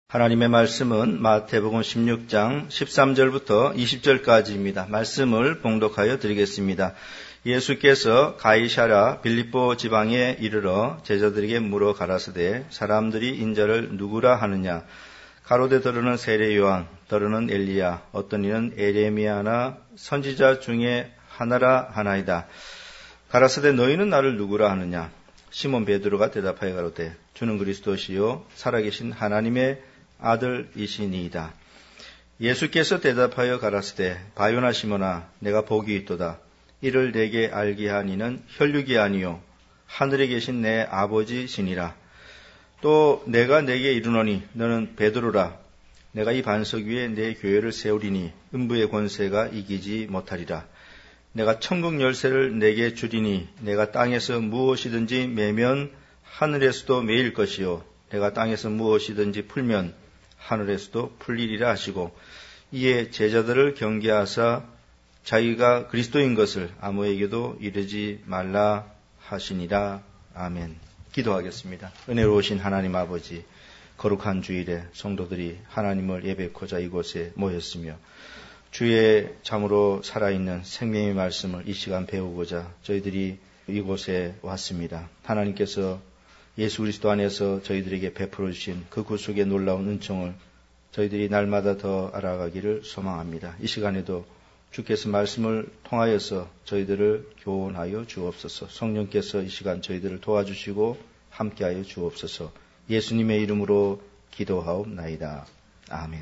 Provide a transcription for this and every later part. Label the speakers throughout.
Speaker 1: 하나님의 말씀은 마태복음 16장 13절부터 20절까지입니다. 말씀을 봉독하여 드리겠습니다. 예수께서 가이사랴 빌립보 지방에 이르러 제자들에게 물어 가라사대 사람들이 인자를 누구라 하느냐. 가로되 더러는 세례 요한, 더러는 엘리야, 어떤 이는 에레미야나 선지자 중에 하나라 하나이다. 가라사대 너희는 나를 누구라 하느냐. 시몬 베드로가 대답하여 가로되 주는 그리스도시요 살아계신 하나님의 아들이시니이다. 예수께서 대답하여 가라사대 바요나 시몬아 내가 복이 있도다. 이를 내게 알게 한 이는 혈육이 아니요 하늘에 계신 내 아버지시니라. 또 내가 내게 이르노니 너는 베드로라. 내가 이 반석 위에 내 교회를 세우리니 음부의 권세가 이기지 못하리라. 내가 천국 열쇠를 내게 주리니 내가 땅에서 무엇이든지 매면 하늘에서도 매일 것이요 내가 땅에서 무엇이든지 풀면 하늘에서도 풀리리라 하시고 이에 제자들을 경계하사 자기가 그리스도인 것을 아무에게도 이르지 말라 하시니라. 아멘. 기도하겠습니다. 은혜로우신 하나님 아버지, 거룩한 주일에 성도들이 하나님을 예배코자 이곳에 모였으며 주의 참으로 살아있는 생명의 말씀을 이 시간 배우고자 저희들이 이곳에 왔습니다. 하나님께서 예수 그리스도 안에서 저희들에게 베풀어 주신 그 구속의 놀라운 은총을 저희들이 날마다 더 알아가기를 소망합니다. 이 시간에도 주께서 말씀을 통하여서 저희들을 교훈하여 주옵소서. 성령께서 이 시간 저희들을 도와주시고 함께하여 주옵소서. 예수님의 이름으로 기도하옵나이다. 아멘.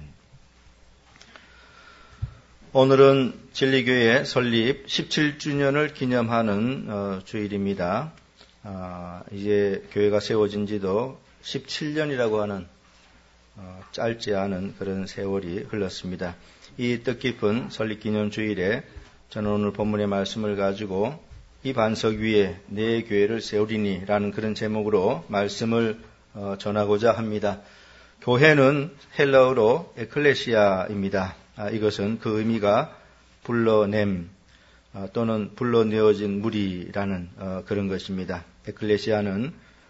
Speaker 1: 오늘은 진리교회 설립 17주년을 기념하는 주일입니다. 이제 교회가 세워진 지도 17년이라고 하는 짧지 않은 그런 세월이 흘렀습니다. 이 뜻깊은 설립기념 주일에 저는 오늘 본문의 말씀을 가지고 이 반석 위에 내 교회를 세우리니 라는 그런 제목으로 말씀을 전하고자 합니다. 교회는 헬라어로 에클레시아입니다. 이것은 그 의미가 불러냄 또는 불러내어진 무리라는 그런 것입니다. 에클레시아는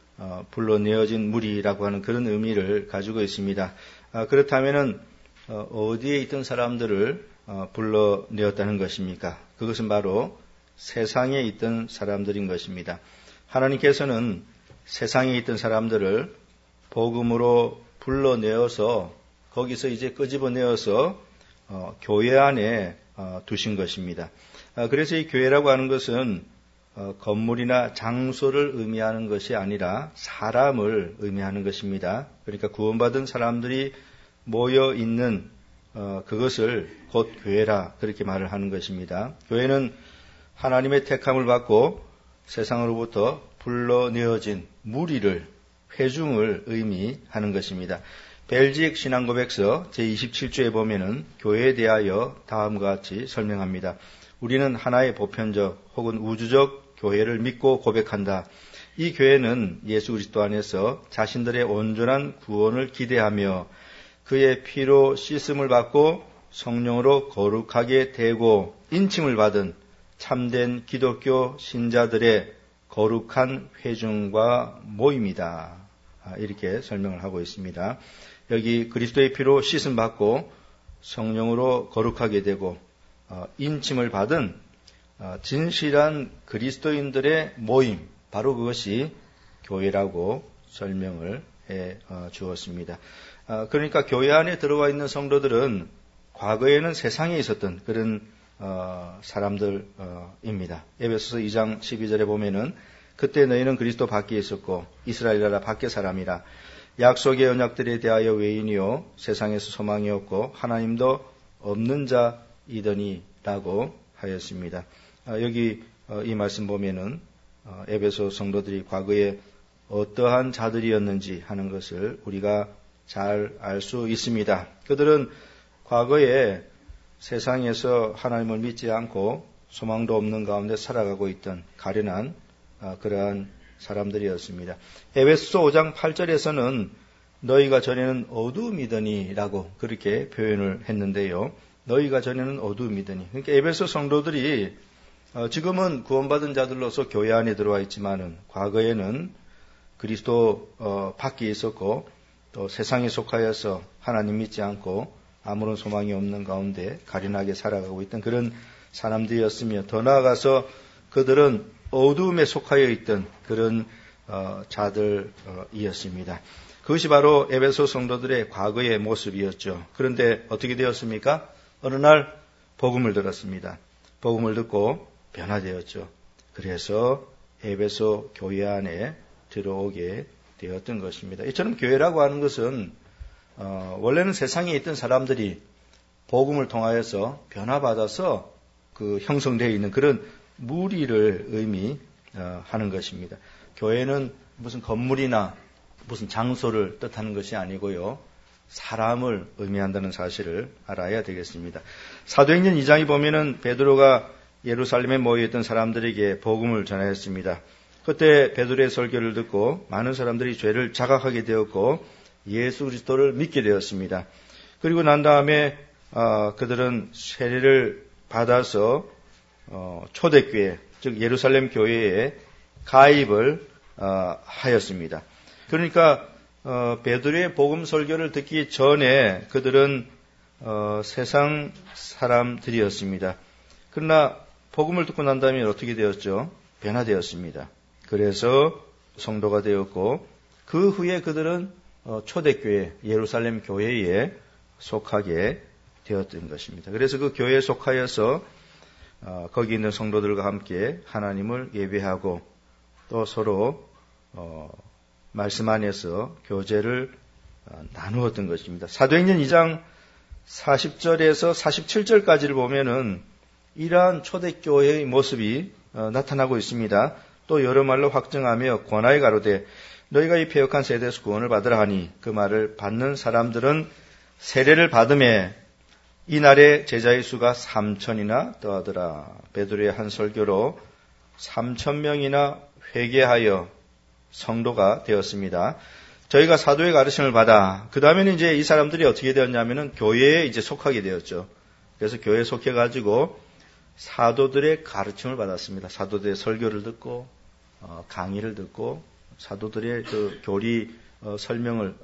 Speaker 1: 불러내어진 무리라고 하는 그런 의미를 가지고 있습니다. 그렇다면은 어디에 있던 사람들을 불러내었다는 것입니까? 그것은 바로 세상에 있던 사람들인 것입니다. 하나님께서는 세상에 있던 사람들을 복음으로 불러내어서 거기서 이제 끄집어내어서 교회 안에 두신 것입니다. 그래서 이 교회라고 하는 것은 건물이나 장소를 의미하는 것이 아니라 사람을 의미하는 것입니다. 그러니까 구원받은 사람들이 모여 있는 그것을 곧 교회라 그렇게 말을 하는 것입니다. 교회는 하나님의 택함을 받고 세상으로부터 불러내어진 무리를, 회중을 의미하는 것입니다. 벨직 신앙고백서 제27조에 보면은 교회에 대하여 다음과 같이 설명합니다. 우리는 하나의 보편적 혹은 우주적 교회를 믿고 고백한다. 이 교회는 예수 그리스도 안에서 자신들의 온전한 구원을 기대하며 그의 피로 씻음을 받고 성령으로 거룩하게 되고 인침을 받은 참된 기독교 신자들의 거룩한 회중과 모임이다. 이렇게 설명을 하고 있습니다. 여기 그리스도의 피로 씻음 받고 성령으로 거룩하게 되고 인침을 받은 진실한 그리스도인들의 모임, 바로 그것이 교회라고 설명을 해 주었습니다. 그러니까 교회 안에 들어와 있는 성도들은 과거에는 세상에 있었던 그런 사람들입니다. 에베소서 2장 12절에 보면은 그때 너희는 그리스도 밖에 있었고 이스라엘 나라 밖의 사람이라 약속의 언약들에 대하여 외인이요 세상에서 소망이 없고 하나님도 없는 자이더니라고 하였습니다. 여기 이 말씀 보면은 에베소 성도들이 과거에 어떠한 자들이었는지 하는 것을 우리가 잘 알 수 있습니다. 그들은 과거에 세상에서 하나님을 믿지 않고 소망도 없는 가운데 살아가고 있던 가련한 그러한 사람들이었습니다. 에베소서 5장 8절에서는 너희가 전에는 어두움이더니 라고 그렇게 표현을 했는데요. 너희가 전에는 어두움이더니. 그러니까 에베소 성도들이 지금은 구원받은 자들로서 교회 안에 들어와 있지만은 과거에는 그리스도 밖에 있었고 또 세상에 속하여서 하나님 믿지 않고 아무런 소망이 없는 가운데 가련하게 살아가고 있던 그런 사람들이었으며, 더 나아가서 그들은 어두움에 속하여 있던 그런 자들이었습니다. 그것이 바로 에베소 성도들의 과거의 모습이었죠. 그런데 어떻게 되었습니까? 어느 날 복음을 들었습니다. 복음을 듣고 변화되었죠. 그래서 에베소 교회 안에 들어오게 되었던 것입니다. 이처럼 교회라고 하는 것은 원래는 세상에 있던 사람들이 복음을 통하여서 변화받아서 그 형성되어 있는 그런 무리를 의미하는 것입니다. 교회는 무슨 건물이나 무슨 장소를 뜻하는 것이 아니고요, 사람을 의미한다는 사실을 알아야 되겠습니다. 사도행전 2장에 보면은 베드로가 예루살렘에 모여있던 사람들에게 복음을 전하였습니다. 그때 베드로의 설교를 듣고 많은 사람들이 죄를 자각하게 되었고 예수 그리스도를 믿게 되었습니다. 그리고 난 다음에 그들은 세례를 받아서 초대교회, 즉 예루살렘 교회에 가입을 하였습니다. 그러니까 베드로의 복음 설교를 듣기 전에 그들은 세상 사람들이었습니다. 그러나 복음을 듣고 난 다음에 어떻게 되었죠? 변화되었습니다. 그래서 성도가 되었고, 그 후에 그들은 초대교회, 예루살렘 교회에 속하게 되었던 것입니다. 그래서 그 교회에 속하여서 거기 있는 성도들과 함께 하나님을 예배하고 또 서로 말씀 안에서 교제를 나누었던 것입니다. 사도행전 2장 40절에서 47절까지를 보면은 이러한 초대교회의 모습이 나타나고 있습니다. 또 여러 말로 확증하며 권하여 가로되 너희가 이 패역한 세대에서 구원을 받으라 하니, 그 말을 받는 사람들은 세례를 받음에 이날에 제자의 수가 3,000이나 더하더라. 베드로의 한 설교로 3,000명이나 회개하여 성도가 되었습니다. 저희가 사도의 가르침을 받아, 그 다음에는 이제 이 사람들이 어떻게 되었냐면은 교회에 이제 속하게 되었죠. 그래서 교회에 속해가지고 사도들의 가르침을 받았습니다. 사도들의 설교를 듣고 강의를 듣고 사도들의 그 교리 설명을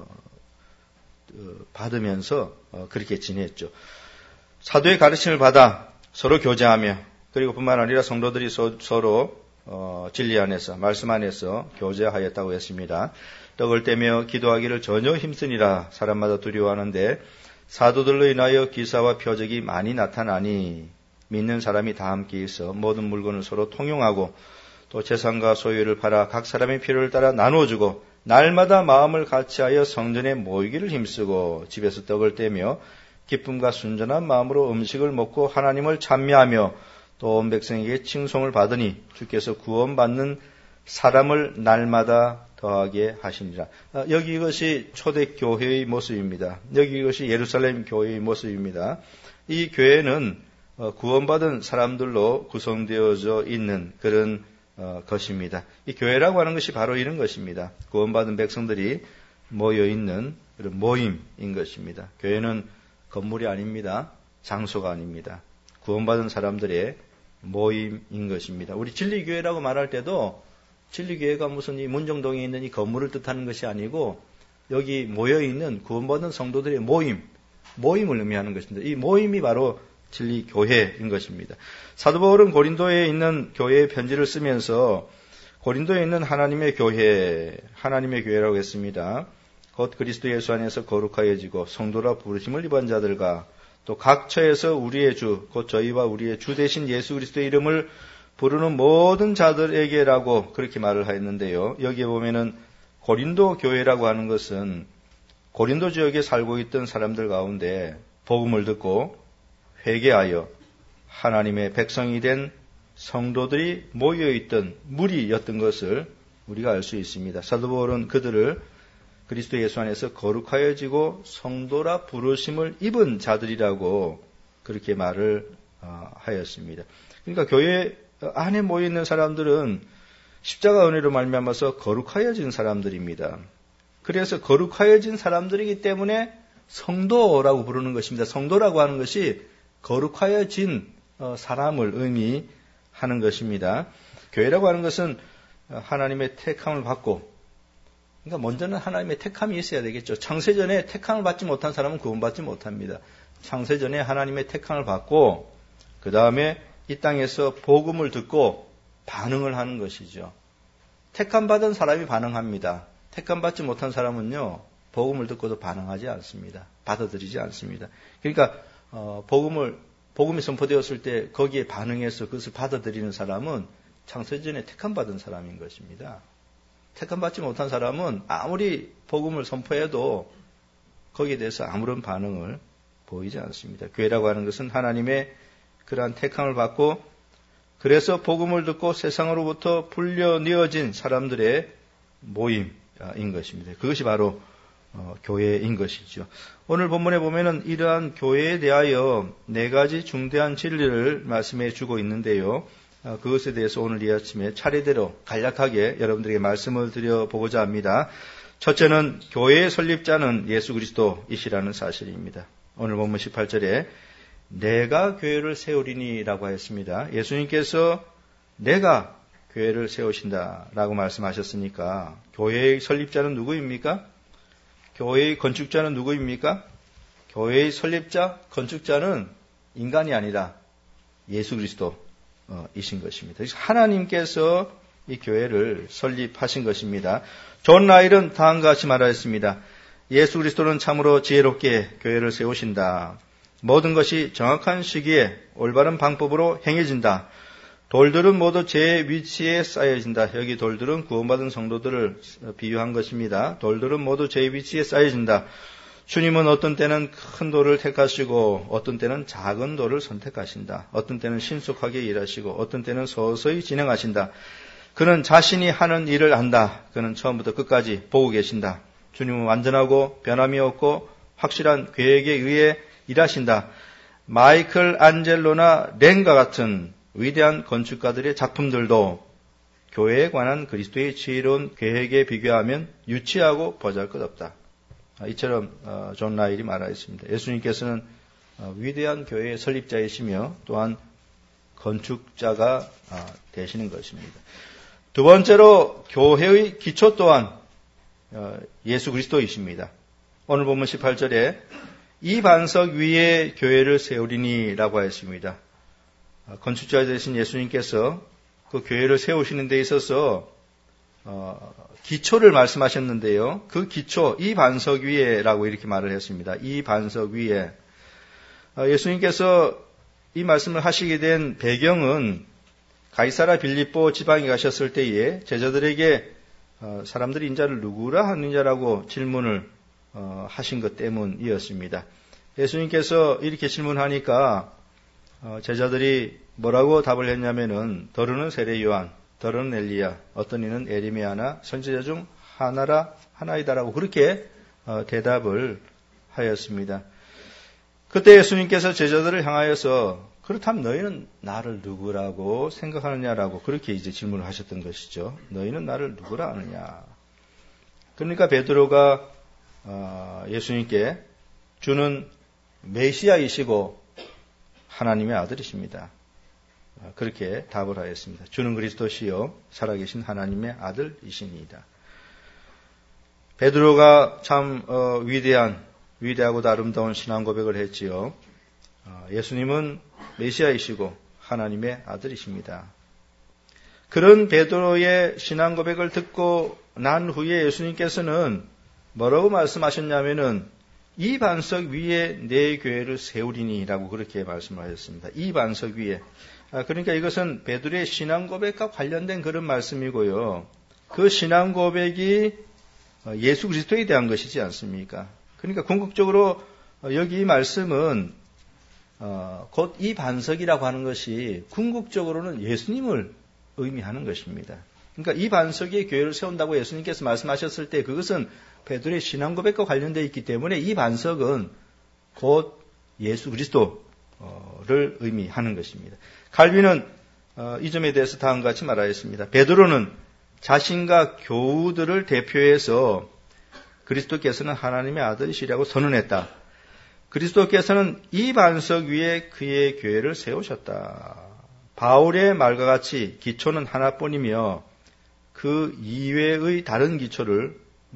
Speaker 1: 받으면서 그렇게 지냈죠. 사도의 가르침을 받아 서로 교제하며, 그리고 뿐만 아니라 성도들이 서로 진리 안에서 말씀 안에서 교제하였다고 했습니다. 떡을 떼며 기도하기를 전혀 힘쓰니라. 사람마다 두려워하는데 사도들로 인하여 기사와 표적이 많이 나타나니, 믿는 사람이 다 함께 있어 모든 물건을 서로 통용하고 또 재산과 소유를 팔아 각 사람의 필요를 따라 나누어주고 날마다 마음을 같이하여 성전에 모이기를 힘쓰고 집에서 떡을 떼며 기쁨과 순전한 마음으로 음식을 먹고 하나님을 찬미하며 또 온 백성에게 칭송을 받으니 주께서 구원받는 사람을 날마다 더하게 하시니라. 여기 이것이 초대교회의 모습입니다. 여기 이것이 예루살렘 교회의 모습입니다. 이 교회는 구원받은 사람들로 구성되어져 있는 그런 것입니다. 이 교회라고 하는 것이 바로 이런 것입니다. 구원받은 백성들이 모여있는 그런 모임인 것입니다. 교회는 건물이 아닙니다. 장소가 아닙니다. 구원받은 사람들의 모임인 것입니다. 우리 진리교회라고 말할 때도 진리교회가 무슨 이 문정동에 있는 이 건물을 뜻하는 것이 아니고 여기 모여있는 구원받은 성도들의 모임을 의미하는 것입니다. 이 모임이 바로 진리교회인 것입니다. 사도 바울은 고린도에 있는 교회의 편지를 쓰면서 고린도에 있는 하나님의 교회라고 했습니다. 곧 그리스도 예수 안에서 거룩하여지고 성도라 부르심을 입은 자들과 또 각 처에서 우리의 주, 곧 저희와 우리의 주 대신 예수 그리스도의 이름을 부르는 모든 자들에게라고 그렇게 말을 하였는데요. 여기에 보면은 고린도 교회라고 하는 것은 고린도 지역에 살고 있던 사람들 가운데 복음을 듣고 회개하여 하나님의 백성이 된 성도들이 모여있던 무리였던 것을 우리가 알 수 있습니다. 사도 바울은 그들을 그리스도 예수 안에서 거룩하여지고 성도라 부르심을 입은 자들이라고 그렇게 말을 하였습니다. 그러니까 교회 안에 모여있는 사람들은 십자가 은혜로 말미암아서 거룩하여진 사람들입니다. 그래서 거룩하여진 사람들이기 때문에 성도라고 부르는 것입니다. 성도라고 하는 것이 거룩하여진 사람을 의미하는 것입니다. 교회라고 하는 것은 하나님의 택함을 받고 그러니까 먼저는 하나님의 택함이 있어야 되겠죠. 창세전에 택함을 받지 못한 사람은 구원받지 못합니다. 창세전에 하나님의 택함을 받고 그 다음에 이 땅에서 복음을 듣고 반응을 하는 것이죠. 택함 받은 사람이 반응합니다. 택함 받지 못한 사람은요, 복음을 듣고도 반응하지 않습니다. 받아들이지 않습니다. 그러니까 복음이 선포되었을 때 거기에 반응해서 그것을 받아들이는 사람은 창세전에 택함 받은 사람인 것입니다. 택함 받지 못한 사람은 아무리 복음을 선포해도 거기에 대해서 아무런 반응을 보이지 않습니다. 교회라고 하는 것은 하나님의 그러한 택함을 받고 그래서 복음을 듣고 세상으로부터 불려내어진 사람들의 모임인 것입니다. 그것이 바로 교회인 것이죠. 오늘 본문에 보면은 이러한 교회에 대하여 4가지 중대한 진리를 말씀해 주고 있는데요. 그것에 대해서 오늘 이 아침에 차례대로 간략하게 여러분들에게 말씀을 드려보고자 합니다. 첫째는 교회의 설립자는 예수 그리스도이시라는 사실입니다. 오늘 본문 18절에 내가 교회를 세우리니라고 했습니다. 예수님께서 내가 교회를 세우신다라고 말씀하셨으니까 교회의 설립자는 누구입니까? 교회의 건축자는 누구입니까? 교회의 설립자, 건축자는 인간이 아니라 예수 그리스도이신 것입니다. 그래서 하나님께서 이 교회를 설립하신 것입니다. 존 라일은 다음과 같이 말하였습니다. 예수 그리스도는 참으로 지혜롭게 교회를 세우신다. 모든 것이 정확한 시기에 올바른 방법으로 행해진다. 돌들은 모두 제 위치에 쌓여진다. 여기 돌들은 구원받은 성도들을 비유한 것입니다. 돌들은 모두 제 위치에 쌓여진다. 주님은 어떤 때는 큰 돌을 택하시고 어떤 때는 작은 돌을 선택하신다. 어떤 때는 신속하게 일하시고 어떤 때는 서서히 진행하신다. 그는 자신이 하는 일을 안다. 그는 처음부터 끝까지 보고 계신다. 주님은 완전하고 변함이 없고 확실한 계획에 의해 일하신다. 마이클 안젤로나 렌과 같은 위대한 건축가들의 작품들도 교회에 관한 그리스도의 지혜로운 계획에 비교하면 유치하고 보잘것없다. 이처럼 존 라일이 말하였습니다. 예수님께서는 위대한 교회의 설립자이시며 또한 건축자가 되시는 것입니다. 두 번째로 교회의 기초 또한 예수 그리스도이십니다. 오늘 본문 18절에 이 반석 위에 교회를 세우리니라고 하였습니다. 건축자 되신 예수님께서 그 교회를 세우시는 데 있어서 기초를 말씀하셨는데요. 그 기초, 이 반석 위에라고 이렇게 말을 했습니다. 이 반석 위에. 예수님께서 이 말씀을 하시게 된 배경은 가이사라 빌립보 지방에 가셨을 때에 제자들에게 사람들이 인자를 누구라 하는 자라고 질문을 하신 것 때문이었습니다. 예수님께서 이렇게 질문하니까 제자들이 뭐라고 답을 했냐면은 더러는 세례 요한, 더러는 엘리야, 어떤 이는 에리메아나 선지자 중 하나이다라고 그렇게 대답을 하였습니다. 그때 예수님께서 제자들을 향하여서 그렇다면 너희는 나를 누구라고 생각하느냐라고 그렇게 이제 질문을 하셨던 것이죠. 너희는 나를 누구라 하느냐. 그러니까 베드로가 예수님께 주는 메시아이시고 하나님의 아들이십니다. 그렇게 답을 하였습니다. 주는 그리스도시요 살아계신 하나님의 아들이시니이다. 베드로가 참 위대하고도 아름다운 신앙 고백을 했지요. 예수님은 메시아이시고 하나님의 아들이십니다. 그런 베드로의 신앙 고백을 듣고 난 후에 예수님께서는 뭐라고 말씀하셨냐면은 이 반석 위에 내 교회를 세우리니라고 그렇게 말씀을 하셨습니다. 이 반석 위에. 그러니까 이것은 베드로의 신앙 고백과 관련된 그런 말씀이고요. 그 신앙 고백이 예수 그리스도에 대한 것이지 않습니까? 그러니까 궁극적으로 여기 이 말씀은 곧 이 반석이라고 하는 것이 궁극적으로는 예수님을 의미하는 것입니다. 그러니까 이 반석에 교회를 세운다고 예수님께서 말씀하셨을 때 그것은 베드로의 신앙 고백과 관련되어 있기 때문에 이 반석은 곧 예수 그리스도를 의미하는 것입니다. 칼빈은 이 점에 대해서 다음과 같이 말하였습니다. 베드로는 자신과 교우들을 대표해서 그리스도께서는 하나님의 아들이시라고 선언했다. 그리스도께서는 이 반석 위에 그의 교회를 세우셨다. 바울의 말과 같이 기초는 하나뿐이며 그 이외의 다른 기초를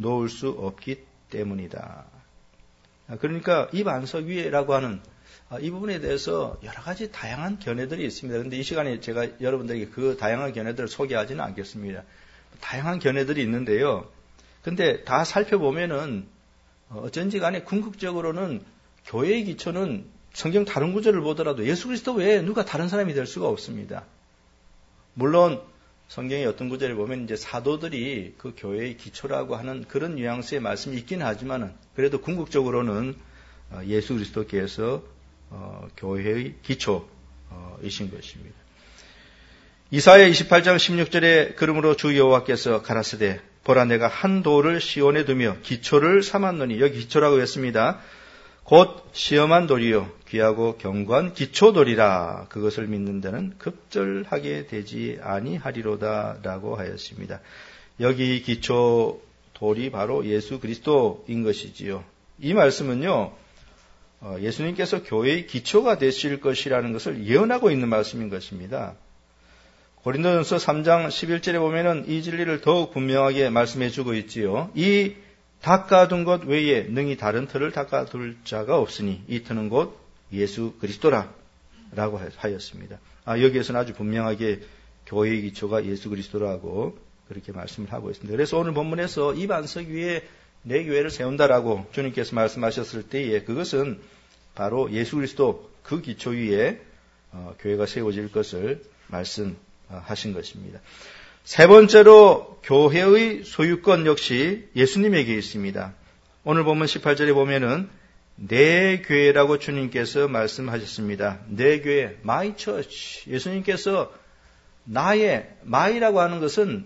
Speaker 1: 놓을 수 없기 때문이다. 그러니까 이 반석 위에라고 하는 이 부분에 대해서 여러 가지 다양한 견해들이 있습니다. 그런데 이 시간에 제가 여러분들에게 그 다양한 견해들을 소개하지는 않겠습니다. 다양한 견해들이 있는데요. 근데 다 살펴보면은 어쩐지 간에 궁극적으로는 교회의 기초는 성경 다른 구절을 보더라도 예수 그리스도 외에 누가 다른 사람이 될 수가 없습니다. 물론 성경의 어떤 구절을 보면 이제 사도들이 그 교회의 기초라고 하는 그런 뉘앙스의 말씀이 있긴 하지만은 그래도 궁극적으로는 예수 그리스도께서 교회의 기초이신 것입니다. 이사야 28장 16절에 그러므로 주 여호와께서 가라사대 보라 내가 한 돌을 시온에 두며 기초를 삼았노니 여기 기초라고 했습니다. 곧 시험한 돌이요 귀하고 견고한 기초돌이라 그것을 믿는 데는 급절하게 되지 아니하리로다 라고 하였습니다. 여기 기초돌이 바로 예수 그리스도인 것이지요. 이 말씀은요. 예수님께서 교회의 기초가 되실 것이라는 것을 예언하고 있는 말씀인 것입니다. 고린도전서 3장 11절에 보면은 이 진리를 더욱 분명하게 말씀해 주고 있지요. 이 닦아둔 것 외에 능히 다른 틀을 닦아둘 자가 없으니 이 틀은 곧 예수 그리스도라 라고 하였습니다. 여기에서는 아주 분명하게 교회의 기초가 예수 그리스도라고 그렇게 말씀을 하고 있습니다. 그래서 오늘 본문에서 이 반석 위에 내 교회를 세운다라고 주님께서 말씀하셨을 때에 그것은 바로 예수 그리스도 그 기초 위에 교회가 세워질 것을 말씀하신 것입니다. 세 번째로 교회의 소유권 역시 예수님에게 있습니다. 오늘 보면 18절에 보면은 내 교회라고 주님께서 말씀하셨습니다. 내 교회, my church. 예수님께서 나의, my라고 하는 것은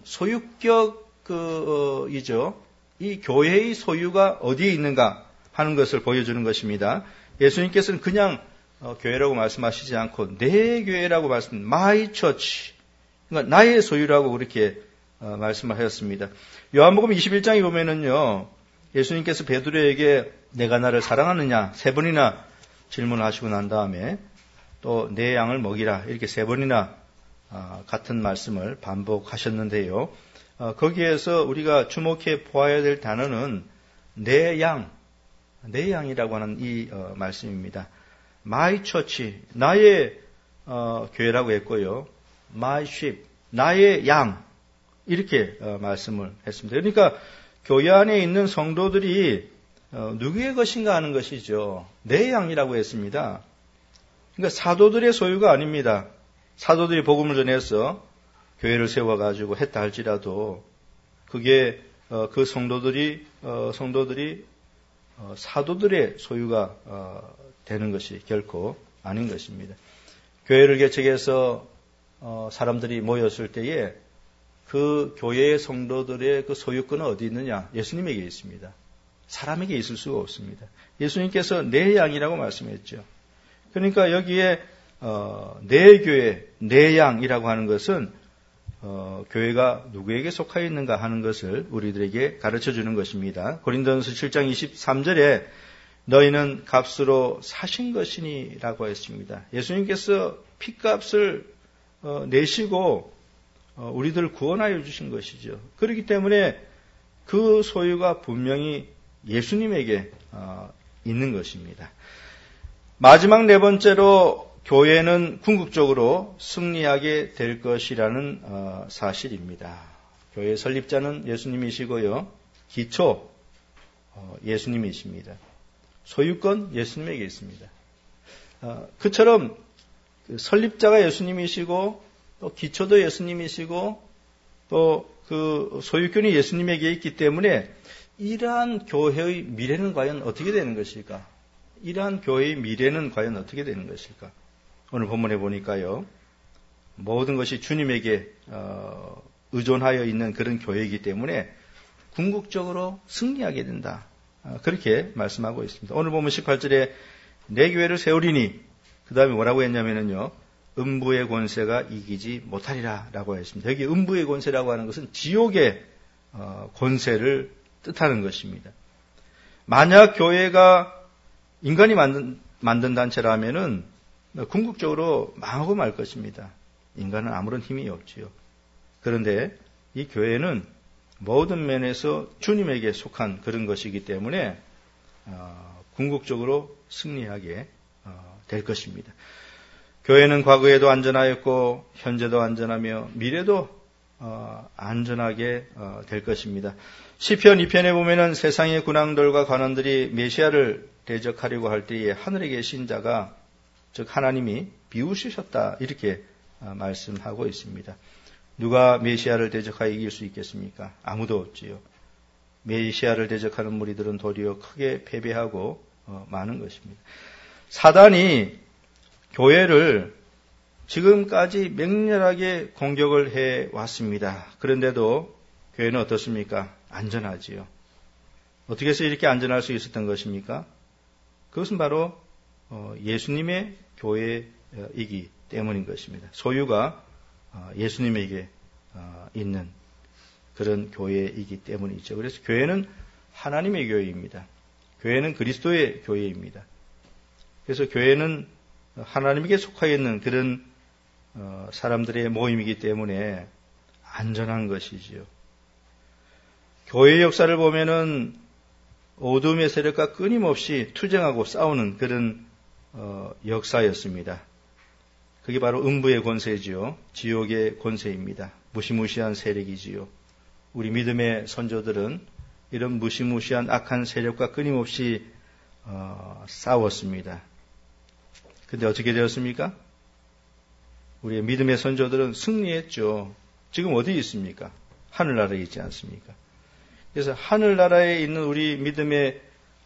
Speaker 1: 소유격이죠. 이 교회의 소유가 어디에 있는가 하는 것을 보여주는 것입니다. 예수님께서는 그냥 교회라고 말씀하시지 않고 내 교회라고 my church. 그러니까 나의 소유라고 그렇게 말씀을 하셨습니다. 요한복음 21장에 보면은요, 예수님께서 베드로에게 내가 나를 사랑하느냐 세 번이나 질문하시고 난 다음에 또 내 양을 먹이라 이렇게 세 번이나 같은 말씀을 반복하셨는데요. 거기에서 우리가 주목해 보아야 될 단어는 내 양이라고 하는 이 말씀입니다. My church, 나의 교회라고 했고요. My sheep, 나의 양 이렇게 말씀을 했습니다. 그러니까 교회 안에 있는 성도들이 누구의 것인가 하는 것이죠. 내 양이라고 했습니다. 그러니까 사도들의 소유가 아닙니다. 사도들이 복음을 전해서 교회를 세워가지고 했다 할지라도 그게 그 성도들이 사도들의 소유가 되는 것이 결코 아닌 것입니다. 교회를 개척해서 사람들이 모였을 때에 그 교회의 성도들의 그 소유권은 어디 있느냐? 예수님에게 있습니다. 사람에게 있을 수가 없습니다. 예수님께서 내 양이라고 말씀했죠. 그러니까 여기에 내 교회, 내 양이라고 하는 것은 교회가 누구에게 속하여 있는가 하는 것을 우리들에게 가르쳐주는 것입니다. 고린도전서 7장 23절에 너희는 값으로 사신 것이니 라고 했습니다. 예수님께서 피값을 내시고 우리들을 구원하여 주신 것이죠. 그렇기 때문에 그 소유가 분명히 예수님에게 있는 것입니다. 마지막 네 번째로 교회는 궁극적으로 승리하게 될 것이라는 사실입니다. 교회 설립자는 예수님이시고요. 기초 예수님이십니다. 소유권 예수님에게 있습니다. 그처럼 설립자가 예수님이시고 또 기초도 예수님이시고 또 그 소유권이 예수님에게 있기 때문에 이러한 교회의 미래는 과연 어떻게 되는 것일까? 이러한 교회의 미래는 과연 어떻게 되는 것일까? 오늘 본문에 보니까요. 모든 것이 주님에게 의존하여 있는 그런 교회이기 때문에 궁극적으로 승리하게 된다. 그렇게 말씀하고 있습니다. 오늘 보면 18절에 내 교회를 세우리니 그 다음에 뭐라고 했냐면요. 음부의 권세가 이기지 못하리라 라고 했습니다. 여기 음부의 권세라고 하는 것은 지옥의 권세를 뜻하는 것입니다. 만약 교회가 인간이 만든 단체라면은 궁극적으로 망하고 말 것입니다. 인간은 아무런 힘이 없지요. 그런데 이 교회는 모든 면에서 주님에게 속한 그런 것이기 때문에 궁극적으로 승리하게 될 것입니다. 교회는 과거에도 안전하였고 현재도 안전하며 미래도 안전하게 될 것입니다. 시편 2편에 보면은 세상의 군왕들과 관원들이 메시아를 대적하려고 할 때에 하늘에 계신 자가 즉 하나님이 비웃으셨다 이렇게 말씀하고 있습니다. 누가 메시아를 대적하여 이길 수 있겠습니까? 아무도 없지요. 메시아를 대적하는 무리들은 도리어 크게 패배하고 많은 것입니다. 사단이 교회를 지금까지 맹렬하게 공격을 해왔습니다. 그런데도 교회는 어떻습니까? 안전하지요. 어떻게 해서 이렇게 안전할 수 있었던 것입니까? 그것은 바로 예수님의 교회이기 때문인 것입니다. 소유가 예수님에게 있는 그런 교회이기 때문이죠. 그래서 교회는 하나님의 교회입니다. 교회는 그리스도의 교회입니다. 그래서 교회는 하나님에게 속하여 있는 그런 사람들의 모임이기 때문에 안전한 것이지요. 교회의 역사를 보면은 어둠의 세력과 끊임없이 투쟁하고 싸우는 그런 역사였습니다. 그게 바로 음부의 권세지요. 지옥의 권세입니다. 무시무시한 세력이지요. 우리 믿음의 선조들은 이런 무시무시한 악한 세력과 끊임없이 싸웠습니다. 근데 어떻게 되었습니까? 우리의 믿음의 선조들은 승리했죠. 지금 어디 있습니까? 하늘나라에 있지 않습니까? 그래서 하늘나라에 있는 우리 믿음의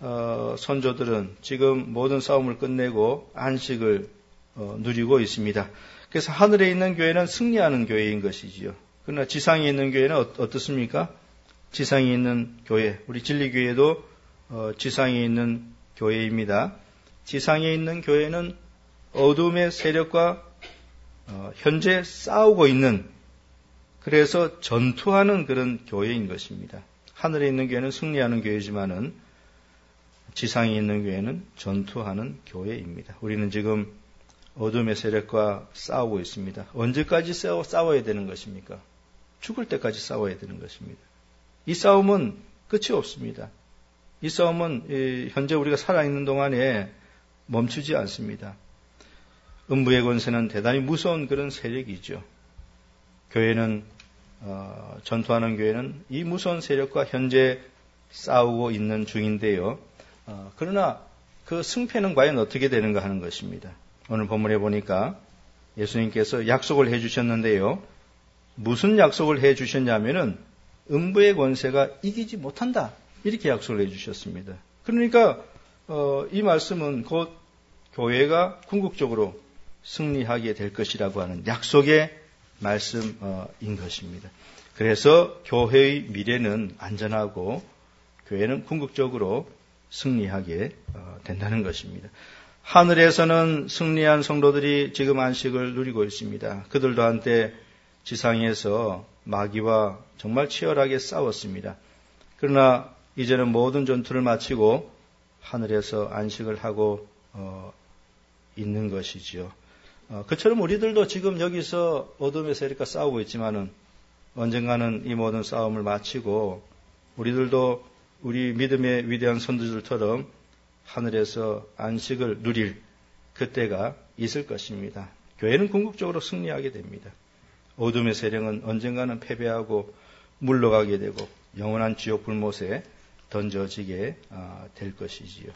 Speaker 1: 선조들은 지금 모든 싸움을 끝내고 안식을 누리고 있습니다. 그래서 하늘에 있는 교회는 승리하는 교회인 것이지요. 그러나 지상에 있는 교회는 어떻습니까? 지상에 있는 교회, 우리 진리교회도 지상에 있는 교회입니다. 지상에 있는 교회는 어둠의 세력과 현재 싸우고 있는, 그래서 전투하는 그런 교회인 것입니다. 하늘에 있는 교회는 승리하는 교회지만은 지상에 있는 교회는 전투하는 교회입니다. 우리는 지금 어둠의 세력과 싸우고 있습니다. 언제까지 싸워야 되는 것입니까? 죽을 때까지 싸워야 되는 것입니다. 이 싸움은 끝이 없습니다. 이 싸움은 현재 우리가 살아있는 동안에 멈추지 않습니다. 음부의 권세는 대단히 무서운 그런 세력이죠. 교회는 전투하는 교회는 이 무서운 세력과 현재 싸우고 있는 중인데요. 그러나 그 승패는 과연 어떻게 되는가 하는 것입니다. 오늘 본문에 보니까 예수님께서 약속을 해주셨는데요. 무슨 약속을 해주셨냐면은 음부의 권세가 이기지 못한다. 이렇게 약속을 해주셨습니다. 그러니까 이 말씀은 곧 교회가 궁극적으로 승리하게 될 것이라고 하는 약속의 말씀인 것입니다. 그래서 교회의 미래는 안전하고 교회는 궁극적으로 승리하게 된다는 것입니다. 하늘에서는 승리한 성도들이 지금 안식을 누리고 있습니다. 그들도 한때 지상에서 마귀와 정말 치열하게 싸웠습니다. 그러나 이제는 모든 전투를 마치고 하늘에서 안식을 하고 있는 것이지요. 그처럼 우리들도 지금 여기서 어둠의 세력과 싸우고 있지만은 언젠가는 이 모든 싸움을 마치고 우리들도 우리 믿음의 위대한 선두들처럼 하늘에서 안식을 누릴 그때가 있을 것입니다. 교회는 궁극적으로 승리하게 됩니다. 어둠의 세력은 언젠가는 패배하고 물러가게 되고 영원한 지옥 불못에 던져지게 될 것이지요.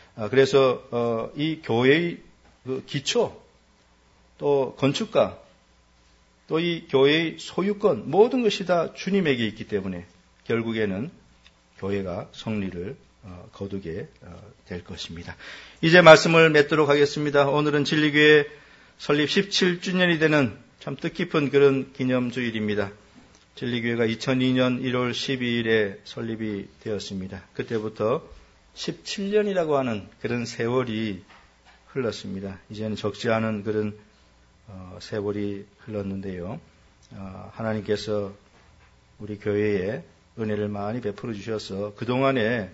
Speaker 1: 그래서 이 교회의 그 기초, 또 건축가, 또 이 교회의 소유권, 모든 것이 다 주님에게 있기 때문에 결국에는 교회가 승리를 거두게 될 것입니다. 이제 말씀을 맺도록 하겠습니다. 오늘은 진리교회 설립 17주년이 되는 참 뜻깊은 그런 기념주일입니다. 진리교회가 2002년 1월 12일에 설립이 되었습니다. 그때부터 17년이라고 하는 그런 세월이 흘렀습니다. 이제는 적지 않은 그런 세월이 흘렀는데요. 하나님께서 우리 교회에 은혜를 많이 베풀어 주셔서 그동안에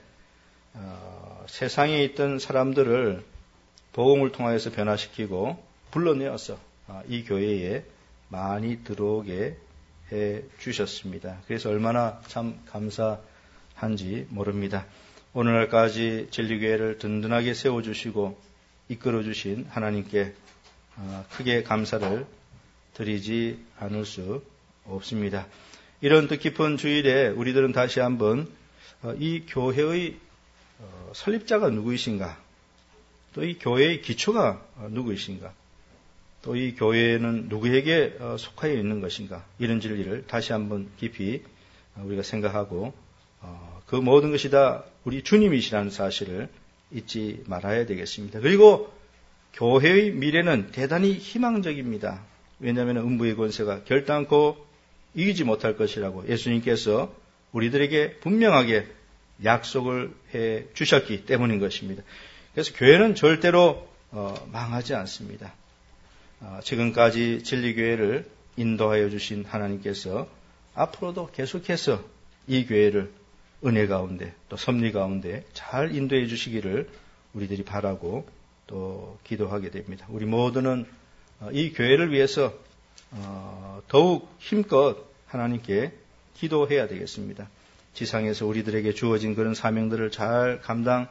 Speaker 1: 세상에 있던 사람들을 복음을 통하여서 변화시키고 불러내어서 이 교회에 많이 들어오게 해 주셨습니다. 그래서 얼마나 참 감사한지 모릅니다. 오늘날까지 진리교회를 든든하게 세워주시고 이끌어주신 하나님께 크게 감사를 드리지 않을 수 없습니다. 이런 뜻깊은 주일에 우리들은 다시 한번 이 교회의 설립자가 누구이신가, 또 이 교회의 기초가 누구이신가, 또 이 교회는 누구에게 속하여 있는 것인가, 이런 진리를 다시 한번 깊이 우리가 생각하고 그 모든 것이 다 우리 주님이시라는 사실을 잊지 말아야 되겠습니다. 그리고 교회의 미래는 대단히 희망적입니다. 왜냐하면 음부의 권세가 결단코 이기지 못할 것이라고 예수님께서 우리들에게 분명하게 약속을 해 주셨기 때문인 것입니다. 그래서 교회는 절대로 망하지 않습니다. 지금까지 진리교회를 인도하여 주신 하나님께서 앞으로도 계속해서 이 교회를 은혜 가운데 또 섭리 가운데 잘 인도해 주시기를 우리들이 바라고 또 기도하게 됩니다. 우리 모두는 이 교회를 위해서 더욱 힘껏 하나님께 기도해야 되겠습니다. 지상에서 우리들에게 주어진 그런 사명들을 잘 감당해야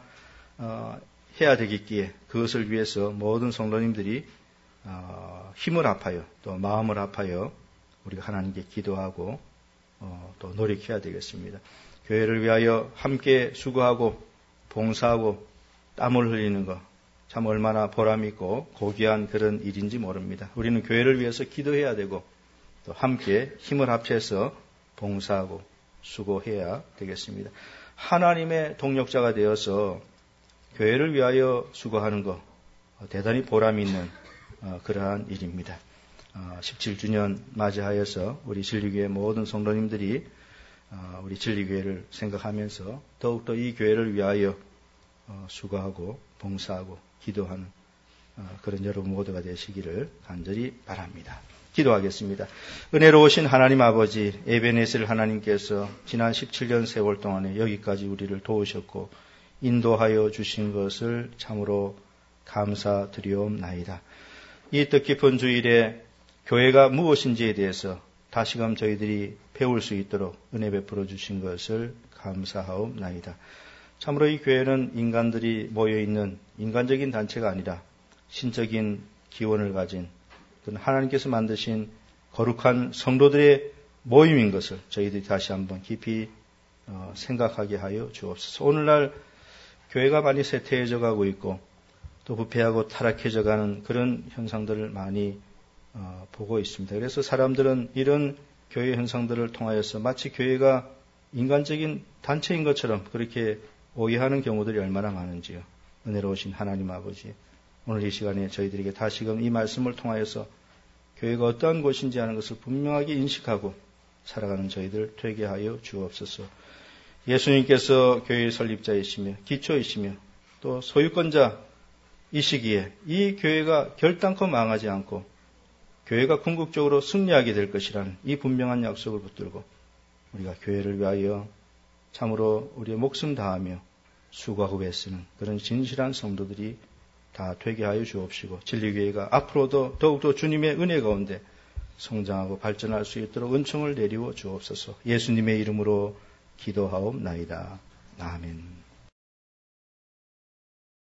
Speaker 1: 되겠기에 그것을 위해서 모든 성도님들이 힘을 합하여 또 마음을 합하여 우리가 하나님께 기도하고 또 노력해야 되겠습니다. 교회를 위하여 함께 수고하고 봉사하고 땀을 흘리는 것 참 얼마나 보람있고 고귀한 그런 일인지 모릅니다. 우리는 교회를 위해서 기도해야 되고 또 함께 힘을 합쳐서 봉사하고 수고해야 되겠습니다. 하나님의 동력자가 되어서 교회를 위하여 수고하는 것 대단히 보람이 있는 그러한 일입니다. 17주년 맞이하여서 우리 진리교회 모든 성도님들이 우리 진리교회를 생각하면서 더욱더 이 교회를 위하여 수고하고 봉사하고 기도하는 그런 여러분 모두가 되시기를 간절히 바랍니다. 기도하겠습니다. 은혜로우신 하나님 아버지, 에베네셀 하나님께서 지난 17년 세월 동안에 여기까지 우리를 도우셨고 인도하여 주신 것을 참으로 감사드리옵나이다. 이 뜻깊은 주일에 교회가 무엇인지에 대해서 다시금 저희들이 배울 수 있도록 은혜 베풀어 주신 것을 감사하옵나이다. 참으로 이 교회는 인간들이 모여있는 인간적인 단체가 아니라 신적인 기원을 가진 하나님께서 만드신 거룩한 성도들의 모임인 것을 저희들이 다시 한번 깊이 생각하게 하여 주옵소서. 오늘날 교회가 많이 쇠퇴해져 가고 있고 또 부패하고 타락해져 가는 그런 현상들을 많이 보고 있습니다. 그래서 사람들은 이런 교회 현상들을 통하여서 마치 교회가 인간적인 단체인 것처럼 그렇게 오해하는 경우들이 얼마나 많은지요. 은혜로우신 하나님 아버지, 오늘 이 시간에 저희들에게 다시금 이 말씀을 통하여서 교회가 어떠한 곳인지 하는 것을 분명하게 인식하고 살아가는 저희들 되게 하여 주옵소서. 예수님께서 교회의 설립자이시며 기초이시며 또 소유권자이시기에 이 교회가 결단코 망하지 않고 교회가 궁극적으로 승리하게 될 것이라는 이 분명한 약속을 붙들고 우리가 교회를 위하여 참으로 우리의 목숨 다하며 수고하고 애쓰는 그런 진실한 성도들이 다 되게 하여 주옵시고 진리교회가 앞으로도 더욱더 주님의 은혜 가운데 성장하고 발전할 수 있도록 은총을 내리워 주옵소서. 예수님의 이름으로 기도하옵나이다. 아멘.